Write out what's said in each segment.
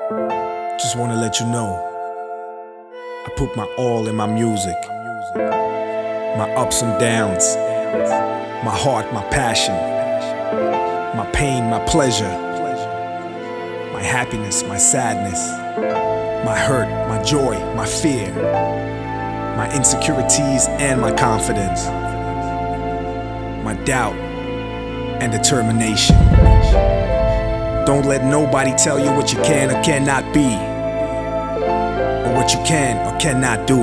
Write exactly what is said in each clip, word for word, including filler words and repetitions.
Just wanna let you know, I put my all in my music. My ups and downs, my heart, my passion, my pain, my pleasure, my happiness, my sadness, my hurt, my joy, my fear, my insecurities and my confidence, my doubt and determination. Don't let nobody tell you what you can or cannot be, or what you can or cannot do.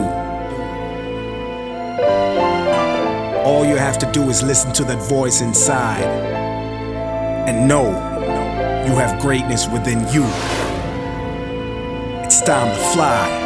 All you have to do is listen to that voice inside and know you have greatness within you. It's time to fly.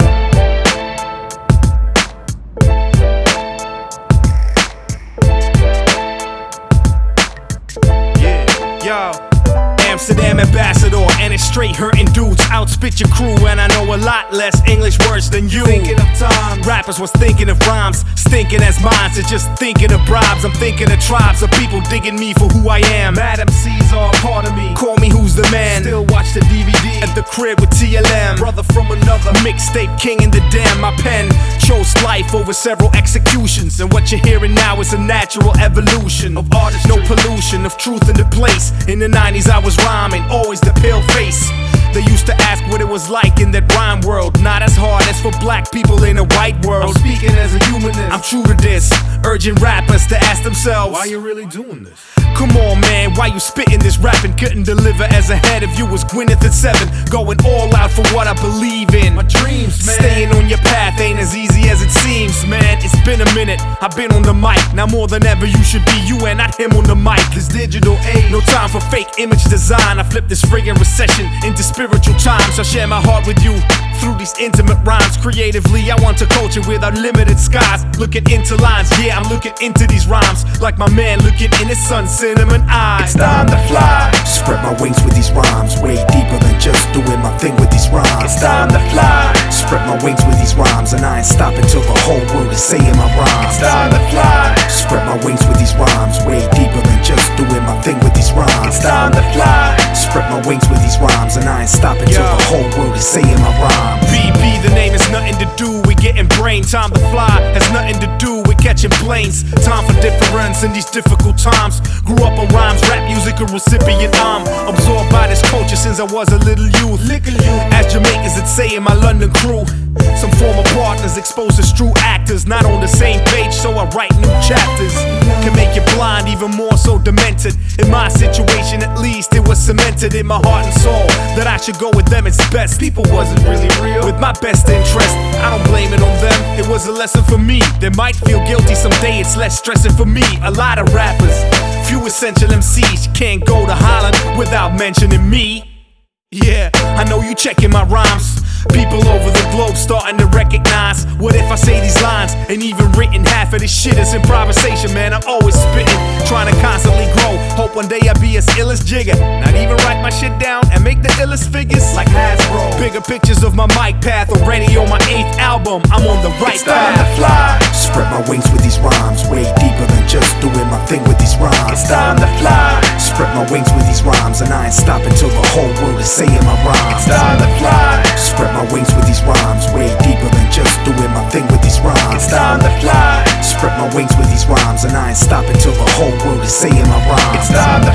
Yeah, yo. Amsterdam ambassador, and it's straight hurting dudes. Outspit your crew, and I know a lot less English words than you. Thinking of time, rappers was thinking of rhymes, stinking as minds. It's just thinking of bribes. I'm thinking of tribes of people digging me for who I am. Madam C's are part of me. Call me who's the man. Still watch the D V D at the crib with T L M. Brother from another mixtape, king in the damn. My pen chose life over several executions, and what you're hearing now is a natural evolution of artistry. No pollution of truth in the place. In the nineties I was rhyming, always the pale face. They used to ask what it was like in that rhyme world. Not as hard as for black people in a white world. I'm speaking as a humanist. I'm true to this, urging rappers to ask themselves, why you really doing this? Come on, man, why you spitting this rapping? Couldn't deliver as ahead if you was Gwyneth at seven. Going all out for what I believe in. My dreams, man. Staying on your path ain't as easy as it seems, man. It's been a minute, I've been on the mic. Now more than ever you should be you and not him on the mic. This digital age, no time for fake image design. I flip this friggin' recession into spiritual times. I share my heart with you through these intimate rhymes. Creatively, I want to culture with unlimited skies. Looking into lines, yeah, I'm looking into these rhymes like my man looking in his son's cinnamon eyes. It's time to fly. Spread my wings with these rhymes, way deeper than just doing my thing with these rhymes. It's time to fly. Spread my wings with these rhymes, and I ain't stopping till the whole world is saying my rhymes. It's time to fly. Spread my wings with these rhymes, way deeper than just doing my thing with these rhymes. It's time to fly. Spread my wings with these rhymes, and I ain't stopping till the whole world is saying my rhymes. B B, the name has nothing to do with getting brain. Time to fly has nothing to do with catching planes. Time for difference in these difficult times. Grew up on rhymes, rap music, a recipient. I'm absorbed by this culture since I was a little youth. As Jamaicans that say in my London crew, some former partners exposed as true actors, not on the same page, so I write new chapters. Can make you blind, even more so demented. In my situation at least, it was cemented in my heart and soul that I should go with them, it's best. People wasn't really real with my best interest. I don't blame it on them, it was a lesson for me. They might feel guilty someday, it's less stressing for me. A lot of rappers, few essential M Cs. You can't go to Holland without mentioning me. Yeah, I know you checking my rhymes. People over the globe starting to recognize. What if I say these lines ain't even written? Half of this shit is improvisation, man. I'm always spitting, trying to constantly grow. Hope one day I be as ill as Jigga. Not even write my shit down and make the illest figures like Hasbro. Bigger pictures of my mic path already on my eighth album. I'm on the right it's time path. to fly. Spread my wings with these rhymes, way deeper than just doing my thing with these rhymes. It's time to fly. Spread my wings with these rhymes, and I ain't stopping till the whole world is saying my rhymes. It's time to fly. Spread my wings with these rhymes, way deeper than just doing my thing with these rhymes. It's time to fly. Spread my wings with these rhymes, and I ain't stopping till the whole world is saying my rhymes. It's time to